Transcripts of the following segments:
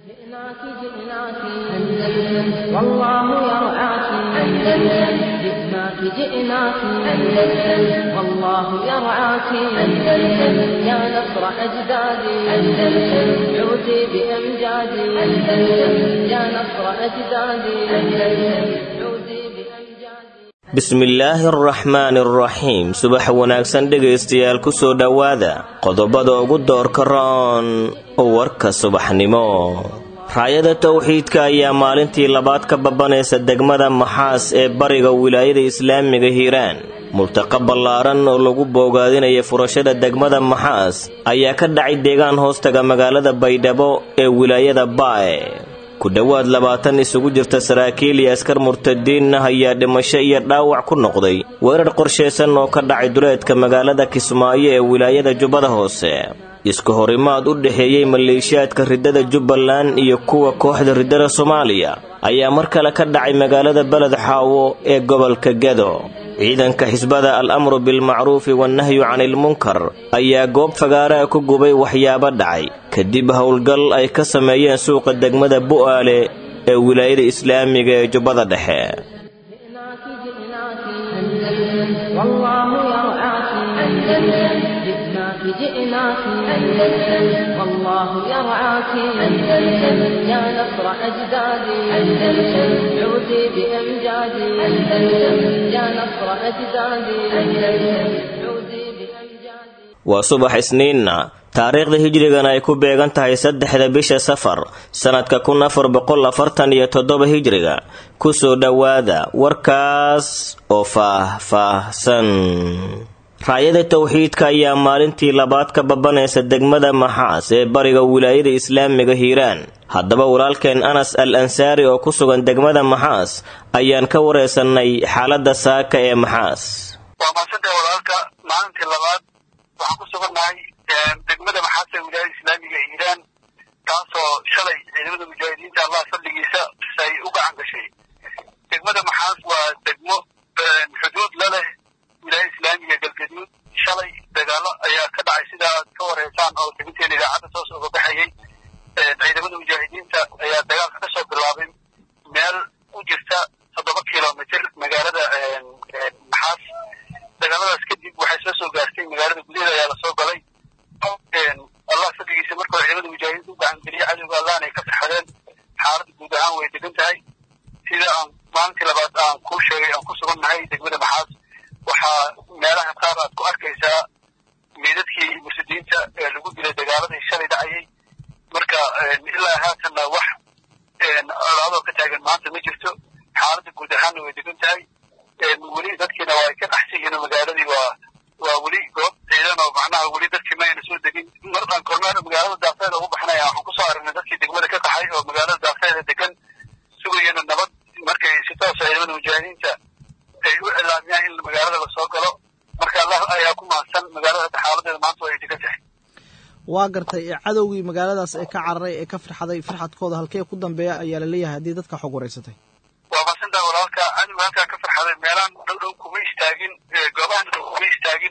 جئناك جئناك أندلس والله يرعاك أندلس جئناك جئناك أندلس والله يرعاك أندلس يا نصر أجدادي أندلس عودي بأمجادي أندلس يا نصر أجدادي أندلس عودي بأمجادي بسم الله الرحمن الرحيم subax wanaagsan dhageystayaal ku soo dhawaada qodobada ugu doorka roon oo warka subaxnimo raayada tawxiidka ayaa maalintii labaad ka babanaysa degmada Maxaas ee bariga wilaayada Islaamiga Hiiraan multaqa ballaaran oo lagu boogaadinayo furashada degmada Maxaas ayaa ka dhacay deegaan hoostaga magaalada Baydhabo ee wilaayada Baay ku dhawaad 20 isugu jirta saraakiil iyo askar murtadiin ayaa dhimasho iyo dhaawac ku noqday weerar qorsheysan oo ka dhacay duleedka magaalada Kismaayo ee wilaayada Jubbada Hoose isku horimaad u dhaxeeyay maleeshiyaadka ridada Jubbaland iyo kuwa kooxda ridada Soomaaliya ayaa mar kale ka dhacay magaalada Balad Xaawo ee gobolka Gado ciidanka xisbada al-amru bil ma'ruf wa nahyu 'anil munkar ayaa goob fagaara ku gubay waxyaabo dhacay kadib howlgal ay ka sameeyeen suuqa degmada Bu'aale ee wilaayada Islaamiga ee Jubbada Dhexe جئناك أندلس والله يرعاك أندلس يا نصر أجدادي أندلس عودي بأمجادي أندلس يا نصر أجدادي أندلس عودي بأمجادي وصبح سنين taariikhda hijrigana ay ku beegan tahay 3 bisha Safar sanadka 1447 hijriga ku soo dhawaada warkaas oo faahfaahsan raayada tawxiidka ayaa maalintii labaad ka babanaysa degmada Maxaas ee bariga wilaayada Islaamiga Hiiraan haddaba walaalkeen Anas al-Ansari oo ku sugan degmada Maxaas ayaan ka wareysanay xaaladda saaka ee Maxaas waa maasanta walaalka maalintii labaad waxaan ku suganahay degmada Maxaas ee wilaayada Islaamiga Hiiraan taasoo shalay ciidamada mujaahidiinta Allah fadligiisa ay u gacan gashay degmada Maxaas waa degmo xuduud la leh wilaayada Islaamiga galgaduud shalay dagaalo ayaa ka dhacay sida ka wareysaan oo degmada idaacada toos uga baxayay ciidamada mujaahidiinta ayaa dagaalka ka soo bilaabay meel u jirta 7 kiiloomitir magaalada Maxaas dagaaladaas kadib waxay soo gaartay magaalada gudaheeda ayaa la soo galay Allah fadligiisa markuu ciidamada mujaahidiinta u gacan geliyay cadowga Allahna ay ka farxadeen xaaladda guud ahaan way degan tahay sida aan maalintii labaad aan ku sheegay aan ku sugannahay degmada Maxaas waxaa meelaha qaar aad ku arkaysaa meedadkii murtadiinta ee lagu dilay dagaaladii shalay dhacayay marka ilaa haatan wax colaado ka taagan maanta ma jirto xaaladda guud ahaan way degan tahay weli dadkiina waa ka qaxsiyiin magaaladii waa weli goob ciidan oo macnaha weli dadkii ma ayna soo degin markaan kormeer magaalada daafeed ugu baxnay waxaan ku soo aragnay dadkii degmada ka qaxay oo magaalada daafeed degan sugayeen nabad markay si toos ah ciidamada mujaahidiinta ay u ilaamiyaan in magaalada la soo galo marka Allah ayaa ku maadsan magaalada xaaladeeda maanta way degan tahay waa gartay cadowgii magaaladaas ee ka cararay ee ka farxaday farxadkooda halkee ku dambeeya ayaa la leeyahay hadii dadka xog wareysatay waa maasanta walaalka cadowga halka ka farxaday meelaan dhow kuma istaagin goobahan kuma istaagin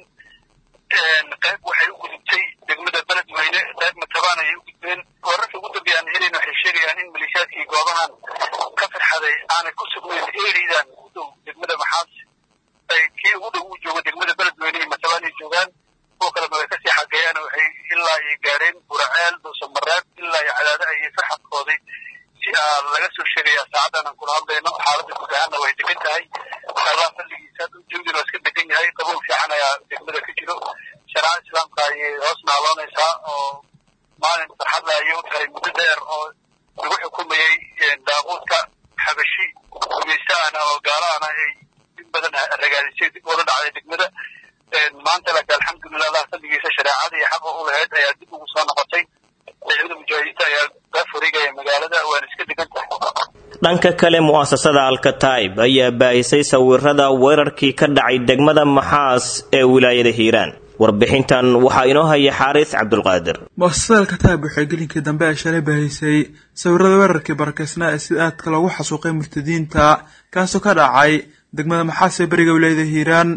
qayb waxay u gudubtay degmada Beledweyne qayb Matabaan ay u gudbeen wararka ugu dambeeyaan helayna waxay sheegayaan in maleeshiyaadkii goobahan ka farxaday aanay ku sugnayn eeridan u dhow degmada Maxaas ay kii ugu dhow u joogo degmada Beledweyne iyo Matabaan ay joogaan oo kala way ka sii xageeyaan waxay ilaa ay gaareen Buraceel Doosamaraad ilaa ay cadaada ay farxadkoodii si laga soo sheegaya saacadan kula hadlayno xaaladda guud ahaan way degan tahay Allah fadligiisa joogina iska degan yahay qabow fiican ayaa degmada ka jiro shariicada islaamka ay hoos naaloonaysaa oo maalin farxad la ayo tahay muddo dheer oo lagu xukumayay daaquudka xabashi gumaystaana oo gaalaana ay in badan ragaadisay dib wada dhacday degmada maanta la alxamdulillah Allah fadligiisa shariicada iyo xaq u lahayd ayaa dib ugu soo noqotay ciidamada mujaahidiinta ayaa ka furigaya magaalada waan iska degan tahay dhanka kale mu'assasada Al-Kataib ayaa baahisay sawirada weerarkii ka dhacay degmada Maxaas ee wilaayada Hiiraan warbixintan waxa inoo haya Xariis Cabdulqaadir mu'assasada Al-Kataib waxay gelinkii dambe ay shalay baahisay sawirada weerarkii barakeysnaa ee sidaadka lagu xasuuqay murtadiinta kaasoo ka dhacay degmada Maxaas ee bariga wilaayada Hiiraan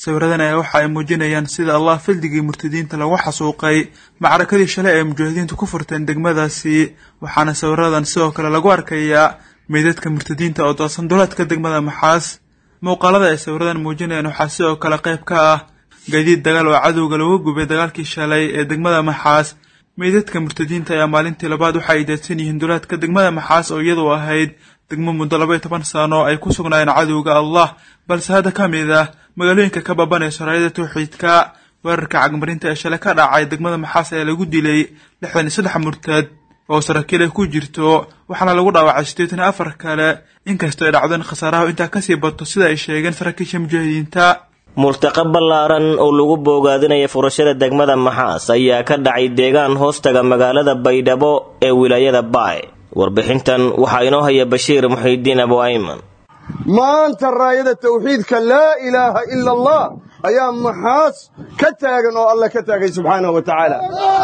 sawiradan ayaa waxa ay muujinayaan sida Allah fildigii murtadiinta lagu xasuuqay macrakadii shalay ee mujaahidiintu ku furteen degmadaasi waxaana sawiradan sidoo kale lagu arkayaa meydadka murtadiinta oo doosan duleedka degmada Maxaas muuqaalada ay sawiradan muujinayaan waxaa sidoo kale qayb ka ah gaadiid dagaal oo cadowga lagu gubay dagaalkii shalay ee degmada Maxaas meydadka murtadiinta ayaa maalintii labaad waxa ay daadsan yihiin duleedka degmada Maxaas oo iyadoo ahayd degmo muddo 12 sano ay ku sugnaayeen cadowga Allah balse hadda ka mid ah magaalooyinka ka babanaysa raayada tawxiidka weerarka cagmarinta ee shalay ka dhacay degmada Maxaas ayaa lagu dilay 63 murtad oo saraakiil ku jirto waxaana lagu dhaawacay 84 kale inkastoo ay dhacdeen khasaaraha inta ka sii bato sida ay sheegeen saraakiisha mujaahidiinta multaqa ballaaran oo lagu boogaadinaya furashada degmada Maxaas ayaa ka dhacay deegaan hoostaga magaalada Baydhabo ee wilaayada Baay warbixintan waxaa inoo haya Bashiir Muxiidiin Abu Ayman maanta raayada tawxiidka laa ilaaha illa Allah ayaa Maxaas ka taagan oo Allah ka taagay subxaanahu wa ta'ala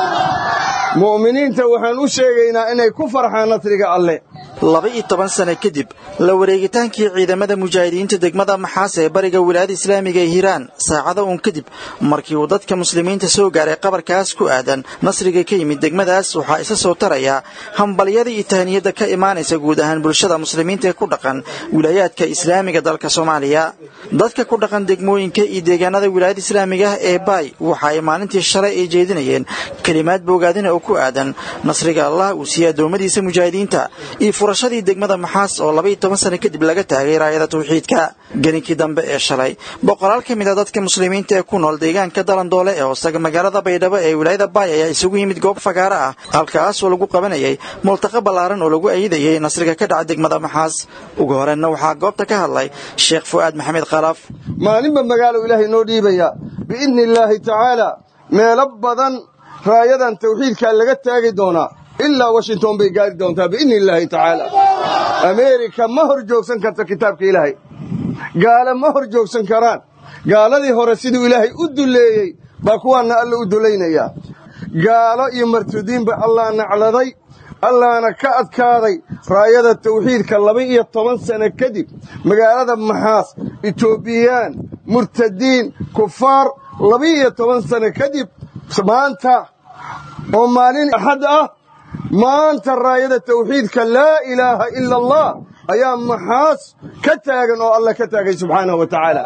mu'miniinta waxaan u sheegaynaa inay ku farxaan nasriga alle 12 sano kadib la wareegitaankii ciidamada mujaahidiinta degmada Maxaas ee bariga wilaayada islaamiga ee Hiiraan saacado uun kadib markii uu dadka muslimiinta soo gaaray qabarkaas ku aadan nasriga ka yimid degmadaas waxaa isa soo taraya hambaliyada iyo tahniyada ka imaanaysa guud ahaan bulshada muslimiinta ee ku dhaqan wilaayadka islaamiga dalka Soomaaliya dadka ku dhaqan degmooyinka iyo deegaanada wilaayada islaamiga ee Baay waxa ay maalintii shalay ay jeedinayeen kalimaad boogaadin oo ku aadan nasriga Allah uu siiyay doomadiisa mujaahidiinta iyo furashadii degmada Maxaas oo 12 sano kadib laga taagay raayada tawxiidka garinkii dambe ee shalay boqolaal ka mid ah dadka muslimiinta ee ku nool deegaanka Dalandoole ee hoostaga magaalada Baydhabo ee wilaayada Baay ayaa isugu yimid goob fagaara ah halkaas oo lagu qabanayay multaqa ballaaran oo lagu ayiidayay nasriga ka dhacay degmada Maxaas ugu horreynna waxaa goobta ka hadlay Sheekh Fuad Maxamed Khalaf maalinba magaalo Ilaahay noo dhiibaya biidnillaahi ta'ala meel badan raayadan tawxiidka laga taagi doona ilaa Washington bay gaari doontaa biidnillaahi ta'ala America ma hor joogsan karto kitaabka Ilaahay gaala ma hor joogsan karaan gaaladii hore sidii Ilaahay u duleeyay ba kuwana alla u duleynaya gaalo iyo martudiinba Allah nacladay Allahna ka adkaaday raayada tawxiidka 12 sano kadib magaalada Maxaas Etoobiyaan murtadiin kufaar 12 sano kadib maanta oo maalin axad ah maanta raayada tawxiidka laa ilaaha illa Allah ayaa Maxaas ka taagan oo Allah ka taagay subxaanahu wa ta'ala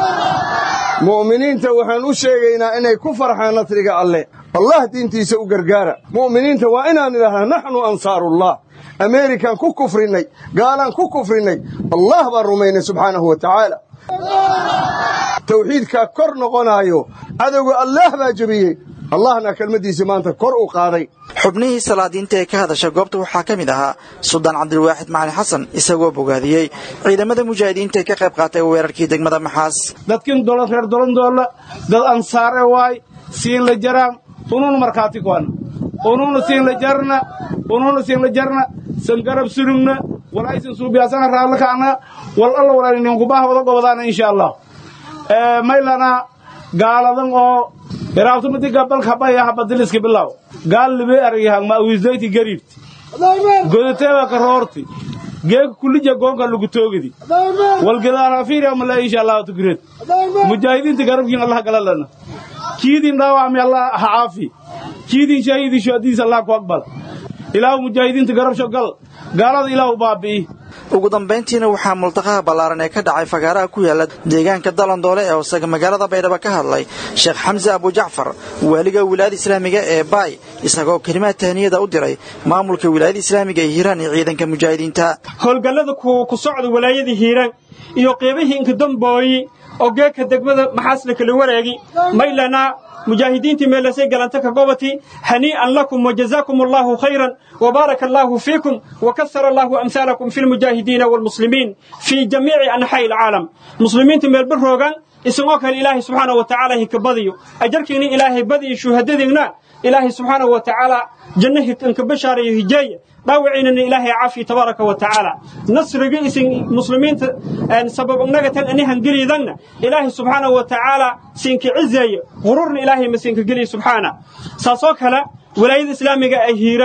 mu'miniinta waxaan u sheegaynaa inay ku farxaan nasriga alle Allah diintiisa u gargaara mu'miniinta waa inaan ilaahaa nahnu ansaarullah American ku kufrinay gaalan ku kufrinay Allah baa rumaynay subxaanahu wa ta'ala tawxiidka kor noqonayo adawga Allah baa jabiyay Allahna kalmadiisa maanta kor u qaaday xubnihii salaadiinta ee ka hadasha goobta waxaa ka mid ahaa Suldaan Cabdilwaaxid Macalin Xasan isagoo bogaadiyay ciidamada mujaahidiinta ee ka qayb qaatay weerarkii degmada Maxaas dadkin dowlad reer Dalandoole dad ansaar ah waay siin la jaraan ununa markaati koon ununa siin la jarna san garab surugna walaysan suubiyaasana raalkaana wal alla walaaliin ku baahwada gobadana insha Allah maylana gaaladan oo iraaftu mid gabalka baya habadiliska bilaw gaal libe aryahan ma wiisayti gariibti godateeba ka roorti geeg kulija goonka lagu toogidi wal gadaara fiiriya ma la insha Allah tugreed mujaahidiinta garabkiin Allah galalana kiidin dhaawacmi Allah haafi kiidin shahiidi shadiis Allah ku aqbal ilaahu mujaahidiinta garab shogal gaalada ilaahu baabi ugu dambeyntiina waxaa multaqaha ballaaran ee ka dhacay fagaaraha ku yaala deegaanka Dalandoole ee hoostaga magaalada Baydhabo ka hadlay Sheekh Xamza Abu Jacfar waliga wilaayada islaamiga ee Baay isagoo kalimaad tahniyada u diray maamulka wilaayada islaamiga ee Hiiraan iyo ciidanka mujaahidiinta howlgallada ku socda wilaayada Hiiraan iyo qeybaha inka dambeeyay oo geedka degmada Maxaas la kala wareegi maylana مجاهدين ميلسي قالنتك قوتي هنيئا لكم وجزاكم الله خيرا وبارك الله فيكم وكثر الله أمثالكم في المجاهدين والمسلمين في جميع أنحاء العالم مسلمين تميل بالروغان اسموك الإله سبحانه وتعالى كبضيو أجركني إلهي بدي شهددنا إلهي سبحانه وتعالى جنه انكبشار يهجاي ضاوعين أن إلهي عافي تبارك وتعالى نصر قيس مسلمين سبب نجت أنها نقري ذن إلهي سبحانه وتعالى سينك عزي غرور إلهي مسينك قري سبحانه ساسوك هلا ولاية الإسلامية هيران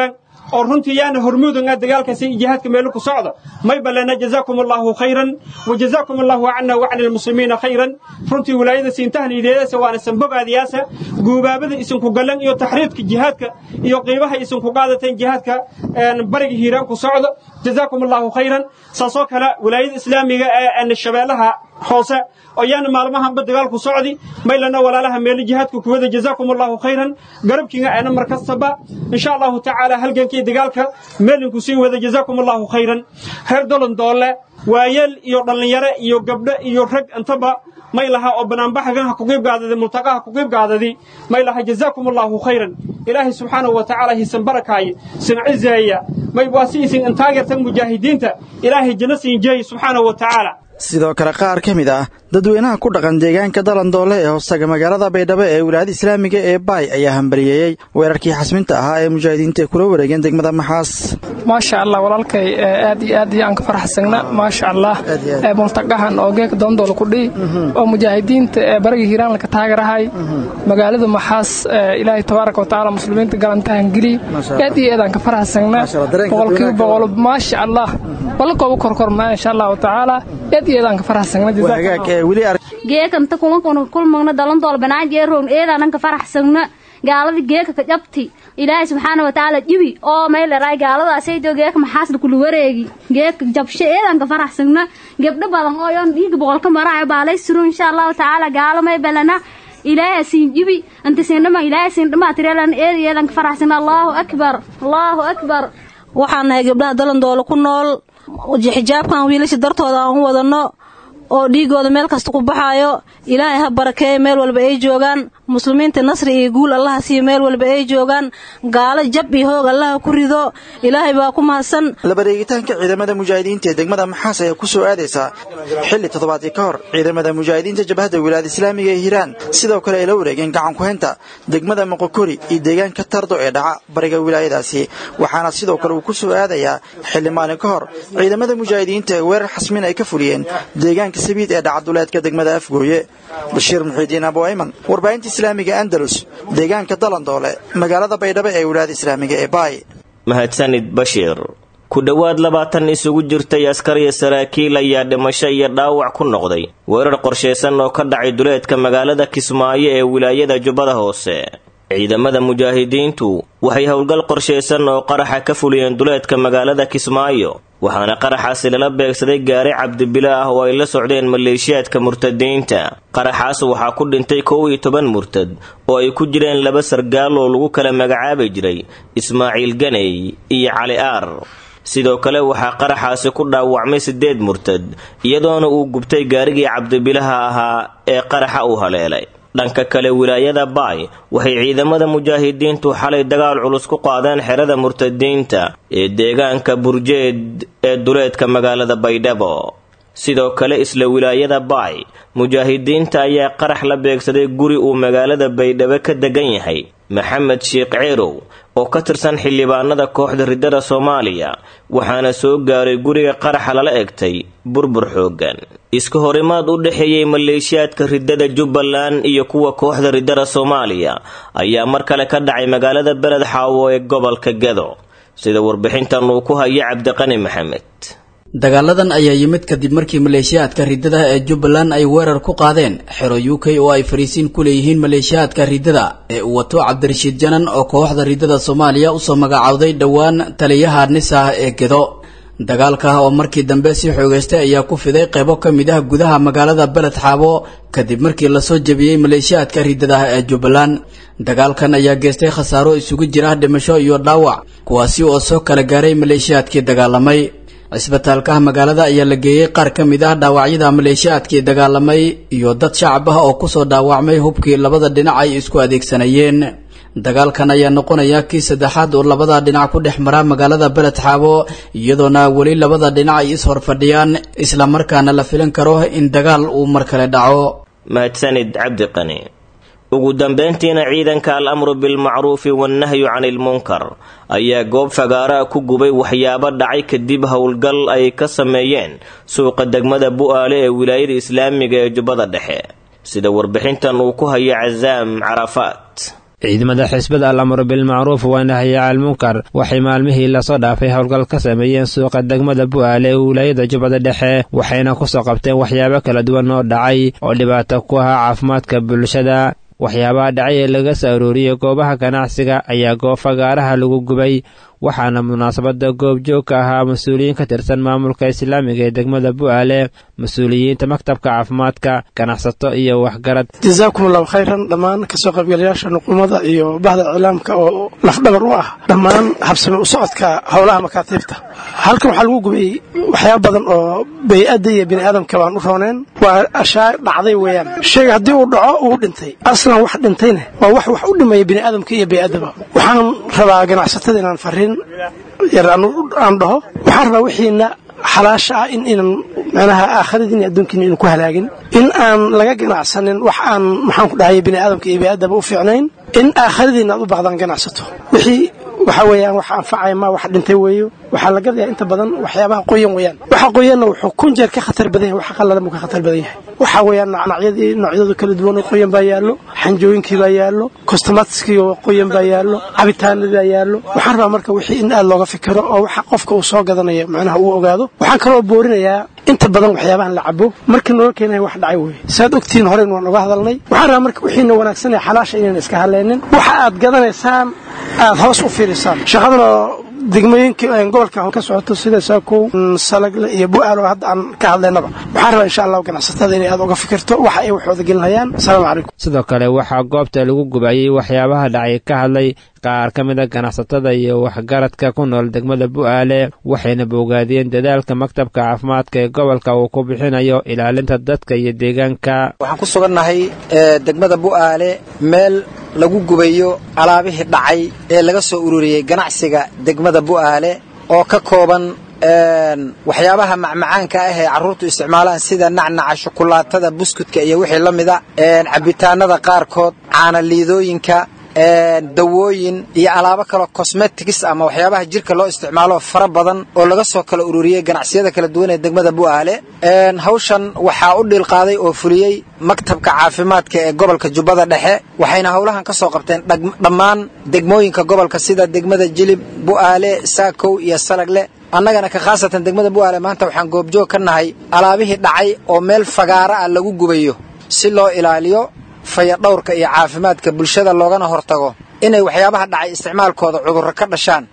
oo runtii yaana hormuudanga dagaalkaasi jihaadka meel ku socdo may balana jazaakumullahu khayran wa jazaakumullahu anna wa 'anil muslimiina khayran runtii wilaayada siintahniideeda waana sanbogaadiyaasa guubaabada isin ku galan iyo taxriidka jihaadka iyo qiibaha isin ku qaadateen jihaadka bariga hiiraan ku socdo jazaakumullahu khayran saasoo kale wilaayada islaamiga ee shabeelaha hoose oo yaana maalmahanba dagaalku socdi maylana walaalaha meel jihaadku ku wada jazaakumullahu khayran garabkiina ana markastaba insha Allah ta'ala halgankii dagaalka meelinku sii wada jazaakumullahu khayran heer dolan doole waayeel iyo dhalinyaro iyo gabdho iyo rag intaba maylaha oo banaanbaxaha ku qeyb qaadada multaqaha ku qeyb qaadadi maylaha jazaakumullahu khayran ilaahi subhanahu wa ta'ala hisan barakay sin'izaya may waasiisin intaageertan mujaahidiinta ilaahi jannasiin jeey subhanahu wa ta'ala sidoo kale qaar ka mid ah dadweynaha ku dhaqan deegaanka dalandoole ee hoostaga magaalada baydhabo ee wilaayada islaamiga ee baay ayaa hambaliyeeyey weerarkii xasminta ahaa ee mujaahidiinta kula wareegeen degmada maxaas maasha Allah walaalkay aad iyo aad aan ka faraxsana maasha Allah multaqahan oo geek dalandoole ku dhii oo mujaahidiinta bariga hiiraan ka taageerahay magaalada maxaas ilaahay tabaaraka wa taala muslimiinta galantahan gili aad iyo aad aan ka faraxsana boqolkiiba maasha Allah walaalkooda korkorna insha Allah taala eedan ka faraxsana geekanta kuma kulmagna dalandool banaaje roon eedan ka faraxsana gaalada geeka ka jabti ilaahay subhanahu wa ta'ala jibi oo meel raay gaalada asaydo geeka maxaas ku wareegi geeka jabshe eedan ka faraxsana gabdho badan oo yoon dhiig boqolka maraa baalay suru insha Allah ta'ala gaalo may balana ilaahay siin jibi anta siinama ilaahay siin dhama tireelan eedan ka faraxsana Allahu akbar waxaan nahay gabdhaha dalandool ku nool xijaabkan wiilasha dartooda aan wadano oo dhiigooda meel kasta ku baxaayo ilaahay ha barakeeyo meel walba ay joogaan muslimiinta nasri iyo guul Allah siiyo meel walba ay joogaan gaalo jab iyo hoog Allah ku rido ilaahay baa ku mahadsan la bareegitaanka ciidamada mujaahidiinta ee degmada maxaas ayaa ku soo aadaysa xilli toddobaadkii ka hor ciidamada mujaahidiinta jabhada wilaayada islaamiga ee Hiiraan sidoo kale ay la wareegeen gacan ku haynta degmada Moqokori iyo deegaanka Tardo ee dhaca bariga wilaayadaasi waxaana sidoo kale uu ku soo aadayaa xilli maalin ka hor ciidamada mujaahidiinta ee weerar xasmin ay ka fuliyeen deegaanka sabiid ee dhaca duleedka degmada Afgooye Bashiir Muxidiin Abu Ayman warbaahinta islaamiga Andalus deegaanka dalandoole magaalada Baydhabo ee wilaayada islaamiga ee Baay mahadsanid Bashiir ku dhawaad 20 isugu jirtay askar iyo saraakiil ayaa dhimasho iyo dhaawac ku noqday weerar qorsheysan oo ka dhacay duleedka magaalada Kismaayo ee wilaayada Jubbada Hoose ciidamada mujaahidiintu waxay howlgal qorsheysan oo qaraxa ka fuliyeen duleedka magaalada Kismaayo waxaana qaraxaasi lala beegsaday gaari cabdibilaa ah oo ay la socdeen maleeshiyaadka murtadiinta qaraxaas waxaa ku dhintay 11 murtad oo ay ku jireen 2 sargaal oo lagu kala magacaabay jiray Ismaaciil Ganay iyo Cali Aar sidoo kale waxaa qaraxaasi ku dhaawacmay 8 murtad iyadoona uu gubtay gaarigii cabdibilaha ahaa ee qaraxa uu haleelay dhanka kale wilaayada Baay waxay ciidamada mujaahidiintu xalay dagaal culus ku qaadeen xerada murtadiinta ee deegaanka Burjeed ee duleedka magaalada Baydhabo sidoo kale isla wilaayada Baay mujaahidiinta ayaa qarax la beegsaday guri uu magaalada Baydhabo ka degan yahay Maxamed Sheekh Ceerow oo ka tirsan xildhibaanada kooxda ridada Soomaaliya waxaana soo gaaray guriga qaraxa lala egtay burbur xoogan iska horimaad u dhaxeeyay maleeshiyaadka ridada Jubbaland iyo kuwa kooxda ridada Soomaaliya ayaa mar kale ka dhacay magaalada Beled Xaawo ee gobolka Gedo sida warbixintan uu ku hayay Cabdiqani Maxamed dagaaladan ayaa yimid kadib markii maleeshiyaadka ridada ee Jubbaland ay weerar ku qaadeen xero UK oo ay fariisiin ku leeyihiin maleeshiyaadka ridada ee uu wato Cabdirashiid Janan oo kooxda ridada Soomaaliya u soo magacaawday dhawaan taliyaha NISA ee Gedo dagaalka oo markii dambe si xoogaystay ayaa ku fiday qaybo ka mid ah gudaha magaalada Beled Xaawo kadib markii la soo jabiyay maleeshiyaadka ridada ee Jubbaland dagaalkan ayaa geystay khasaaro isugu jira dhimasho iyo dhaawac kuwaasi oo soo kala gaaray maleeshiyaadkii dagaalamay isbitaalka magaalada ayaa la geeyay qaar ka mid ah dhaawacyada maleeshiyaadkii dagaalamay iyo dad shacab ah oo ku soo dhaawacmay hubkii labada dhinac ay isku adeegsanayeen dagaalkan ayaa noqonaya kii saddexaad oo labada dhinac ku dhex mara magaalada Beled Xaawo iyadoona wali labada dhinac ay is horfadhiyaan isla markaana la filan karo in dagaal uu mar kale dhaco mahadsanid Cabdiqani ugu dambeyntiina ciidanka al-amru bil ma'ruf wan nahyu 'anil munkar ayaa goob fagaara ku gubay waxyaabo dhacay kadib howlgal ay ka sameeyeen suuqa degmada Bu'aale ee wilaayada islaamiga ee Jubbada Dhexe sida warbixintan uu ku hayay Azaam Arafat ciidamada xisbada al-amru bilmacruuf wa nahyi canil munkar waxay maalmihii lasoo dhaafay howlgal ka sameeyeen suuqa degmada bu'aale ee wilaayada jubbada dhexe waxayna kusoo qabteen waxyaabo kala duwan oo dhacay oo dhibaato ku ahaa caafimaadka bulshada waxyaabaha dhacay ee laga soo arooriyey goobaha ganacsiga ayaa goob fagaaraha lagu gubay waxaana munaasabada goobjoog ka ahaa mas-uuliyiin ka tirsan maamulka islaamiga ee degmada bu'aale mas-uuliyiinta maktabka caafimaadka ganacsato iyo waxgarad jazaakum allahu khayran dhammaan kasoo qaybgalayaasha nuqumada iyo bahda iclaamka oo lafdhabar u ah dhammaan habsame u socodka howlaha makaatiibta halkan waxaa lagu gubay waxyaaba badan oo bay-adda iyo bini aadamka baan u rooneen waa ashaa dhacday weeyaan shayga haddii uu dhaco uu dhintay aslan wax dhintayna waa wax u dhimaya bini aadamka iyo bay-addaba waxaan rabaa ganacsatada inaan fariin yar aan dhaho waxaan rabaa wixiina xalaasha ah inaan macnaha aakhiradiin adduunkiina inaan ku halaagin in aan laga ganacsanin wax aan maxaan ku dhahay bini aadamka iyo bay-addaba u fiicnayn in aakhiradiina aad u baaqdaan ganacsato wixii waxa weeyaan wax anfacaya ma wax dhintay weeyo waxaa la gadayaa inta badan waxyaabaha qoyan weeyaan waxa qoyanna wuxuu kun jeer ka khatar badan yahay waxa qallalan ka khatar badan yahay waxa weeyaan noocyadu kala duwan oo qoyan baa yaallo xanjooyinkii baa yaallo cosmetics-kii oo qoyan baa yaallo cabitaanadii baa yaallo waxaan rabaa marka wixii in aad looga fikiro oo waxa qofka uu soo gadanayo macnaha uu ogaado waxaan kaloo boorinayaa inta badan waxyaabahan la cabo markii noo keenay wax dhacay weey saad ogtiin hore waan uga hadalnay waxaan rabaa marka wixii wanaagsan ee xalaasha inaan iska hadlaynin waxa aad gadanaysaan aad hoos u fiirisaan shaqadana degmooyinka gobolka ka socoto sida Saakow Salagle iyo Bu'aalo hadda aan ka hadlaynaba waxaan rabaa insha Allah ganacsatada inay aad uga fikirto waxa ay waxooda gelinayaan assalaamu calaykum sidoo kale waxaa goobta lagu gubayay waxyaabaha dhacay ka hadlay qaar ka mid ah ganacsatada iyo waxgaradka ku nool degmada Bu'aale waxayna bogaadeen dadaalka maktabka caafimaadka ee gobolka uu ku bixinayo ilaalinta dadka iyo deegaanka waxaan ku sugannahay degmada Bu'aale meel lagu gubayo alaabihii dhacay ee laga soo ururiyay ganacsiga degmada Bu'aale oo ka kooban waxyaabaha macmacaanka ah ee carruurtu isticmaalaan sida nacnaca shukulaatada buskudka iyo wixii la mid ah cabitaanada qaarkood caana liidooyinka dawooyin iyo alaabo kale cosmetics ama waxyaabaha jirka loo isticmaalo fara badan oo laga soo kala ururiyay ganacsiyada kala duwan ee degmada Bu'aale hawshan waxaa u dhil qaaday oo fuliyay maktabka caafimaadka ee gobolka Jubbada Dhexe waxayna hawlahan ka soo qabteen dhammaan degmooyinka gobolka sida degmada Jilib Bu'aale Saakow iyo Salagle annagana ka khaasatan degmada Bu'aale maanta waxaan goobjoog ka nahay alaabihii dhacay oo meel fagaara ah lagu gubayo si loo ilaaliyo fayadhowrka iyo caafimaadka bulshada loogana hortago inay waxyaabaha dhacay isticmaalkooda cudurro ka dhashaan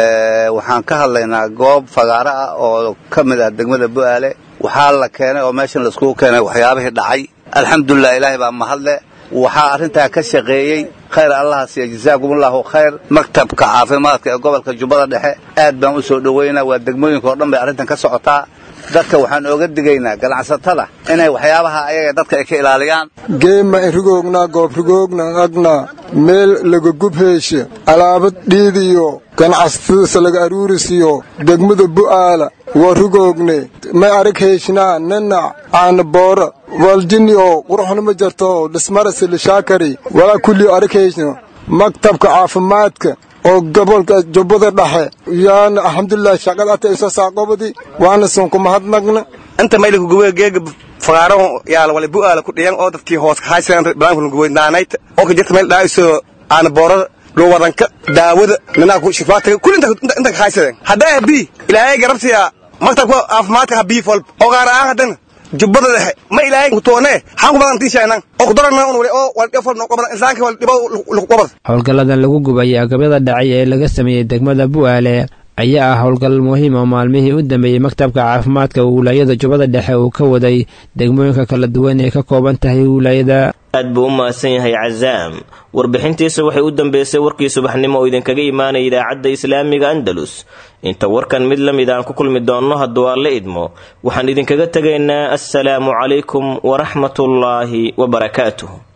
waxaan ka hadlaynaa goob fagaara ah oo ka mid ah degmada Bu'aale waxaa la keenay oo meeshan la isku keenay waxyaabihii dhacay alxamdulillah ilaahay baa mahadle waxaa arrintaa ka shaqeeyay khayr allah siiya jazaakumullahu khayr maktabka caafimaadka ee gobolka Jubbada Dhexe aad baan u soo dhaweynaa waa degmooyinka oo dhan bay arrintan ka socotaa dadka waxaan oga digaynaa ganacsatada inay waxyaabaha ayaga dadka ay ka ilaaliyaan geema rigoogna goob rigoogna agna meel laga gubheeshe alaabad dhiidiyo ganacsatada laga aruurisiyo degmada Bu'aala waa rigoogne may arag heeshnaa nanac aan boora waljini oo quruxna ma jarto dhismara sila shaakari wala kulli arag heeshna maktabka caafimaadka oo gobolka Jubbada Dhexe yaan alxamdulillah shaqada ay soo saaqobadi waana soo ku mahadnaqna inta mayl ku gubay geeg fagaaro yaala wala Bu'aala ku dhiyan oo dadkii hoos ka haysan balaanku gubay naanayt oo ka jirta meel dhaayso aan boora loo wadanka daawada nana ku shifaatay kulinta inta ka haysan hadaa bi ilaahay garabtiya maktabka caafimaadka bi fol oo gaar ah hadan Jubbada Dhexe ma ilaahay ku toone xaq badan tiishaynan oo darana oo wal dhafar no qaban insaanka wal dhibo lagu qaban howlgaladan lagu gubay agabyada dhacay ee laga sameeyay degmada Bu'aale ayaa ah howlgal muhiim ah maalmihii u dambeeyay maktabka caafimaadka wilaayada Jubbada Dhexe uu ka waday degmooyinka kala duwan ee ka kooban tahay wilaayada aad buu u mahadsan yahay Cazaam warbixintiisa waxay u dambeysay warkii subaxnimo oo idinkaga imaanay idaacadda Islaamiga Andalus inta warkan mid la mid aan ku kulmi doono haddii waa la idmo waxaan idinkaga tagaynaa assalaamu calaykum wa rahmatullaahi wa barakaatuh